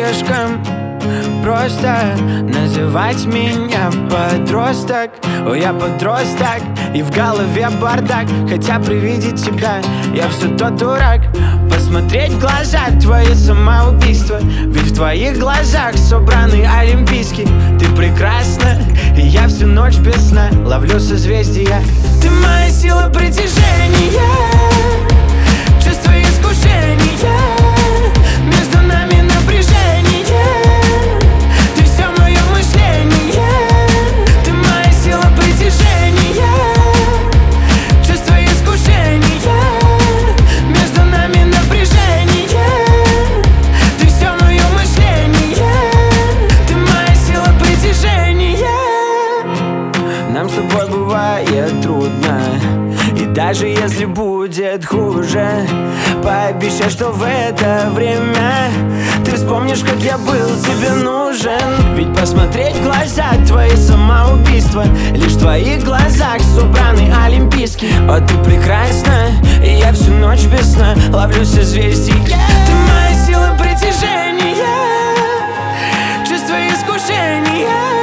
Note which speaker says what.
Speaker 1: слишком просто называть меня подросток. О, я подросток, и в голове бардак. Хотя при виде тебя я все тот дурак. Посмотреть в глаза твои самоубийства, ведь в твоих глазах собраны олимпийские. Ты прекрасна, и я всю ночь без сна ловлю созвездия. Ты моя сила притяжения, чувство искушения, между нами напряжение. Ты все мое мышление. Ты моя сила притяжения, чувство искушения, между нами напряжение. Ты все мое мышление. Ты моя сила притяжения. Нам с тобой бывает трудно, и даже если будет хуже, пообещай, что в это время ты вспомнишь, как я был тебе нужен. Ведь посмотреть в глаза твои самоубийства, лишь в твоих глазах собраны олимпийские. О, ты прекрасна, и я всю ночь без сна ловлю созвездия. Ты моя сила притяжения, чувство искушения.